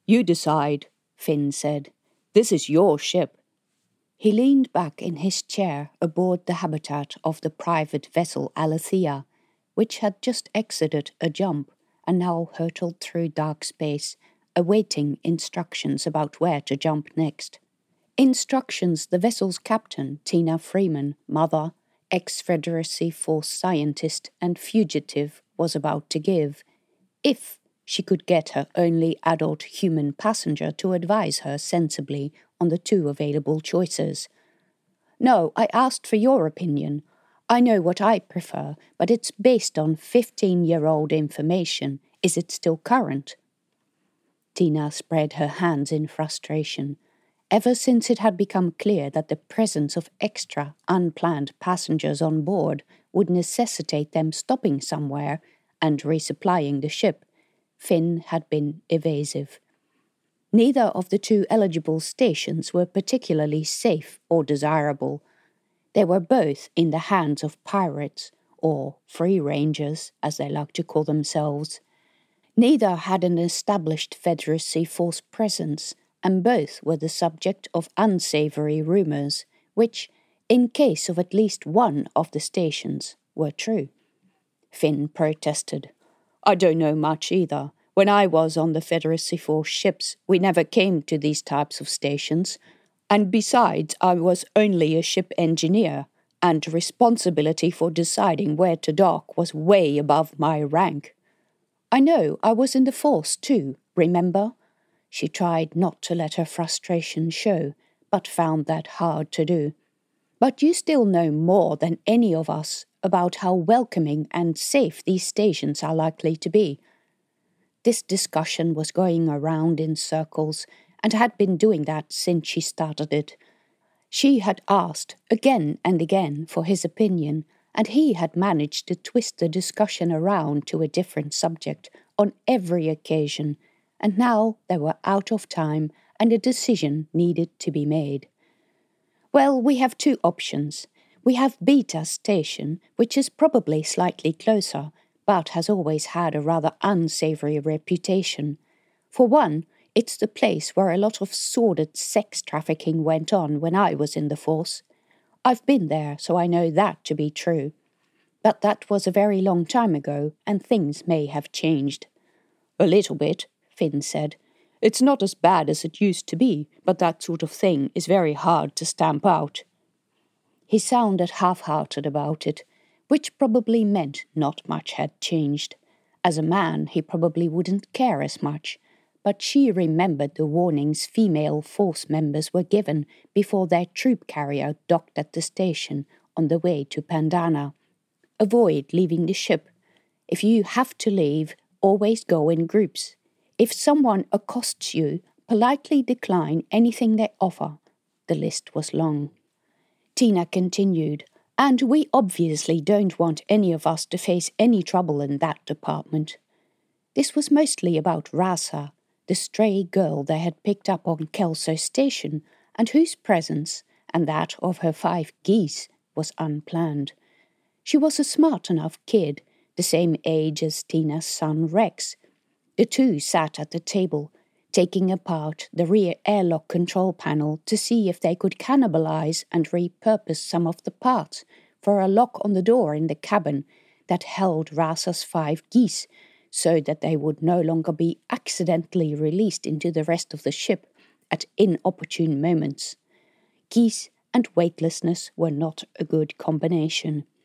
You decide, Finn said. This is your ship. He leaned back in his chair aboard the habitat of the private vessel Alethea, which had just exited a jump and now hurtled through dark space, awaiting instructions about where to jump next. Instructions the vessel's captain, Tina Freeman, mother, ex-Federacy Force scientist and fugitive, was about to give, if she could get her only adult human passenger to advise her sensibly on the two available choices. No, I asked for your opinion. I know what I prefer, but it's based on 15-year-old information. Is it still current? Tina spread her hands in frustration. Ever since it had become clear that the presence of extra, unplanned passengers on board would necessitate them stopping somewhere and resupplying the ship, Finn had been evasive. Neither of the two eligible stations were particularly safe or desirable. They were both in the hands of pirates, or free rangers, as they like to call themselves. Neither had an established Federacy Force presence, and both were the subject of unsavory rumors, which, in case of at least one of the stations, were true. Finn protested. I don't know much either. When I was on the Federacy Force ships, we never came to these types of stations. And besides, I was only a ship engineer, and responsibility for deciding where to dock was way above my rank. I know, I was in the Force too, remember? She tried not to let her frustration show, but found that hard to do. But you still know more than any of us about how welcoming and safe these stations are likely to be. This discussion was going around in circles and had been doing that since she started it. She had asked again and again for his opinion, and he had managed to twist the discussion around to a different subject on every occasion, and now they were out of time and a decision needed to be made. Well, we have two options. We have Beta Station, which is probably slightly closer, but has always had a rather unsavory reputation. For one, it's the place where a lot of sordid sex trafficking went on when I was in the Force. I've been there, so I know that to be true. But that was a very long time ago, and things may have changed. A little bit, Finn said. It's not as bad as it used to be, but that sort of thing is very hard to stamp out. He sounded half-hearted about it, which probably meant not much had changed. As a man, he probably wouldn't care as much, but she remembered the warnings female Force members were given before their troop carrier docked at the station on the way to Pandana. Avoid leaving the ship. If you have to leave, always go in groups. If someone accosts you, politely decline anything they offer. The list was long. Tina continued, and we obviously don't want any of us to face any trouble in that department. This was mostly about Rasa, the stray girl they had picked up on Kelso Station, and whose presence, and that of her 5 geese, was unplanned. She was a smart enough kid, the same age as Tina's son Rex. The two sat at the table, taking apart the rear airlock control panel to see if they could cannibalize and repurpose some of the parts for a lock on the door in the cabin that held Rasa's 5 geese, so that they would no longer be accidentally released into the rest of the ship at inopportune moments. Geese and weightlessness were not a good combination.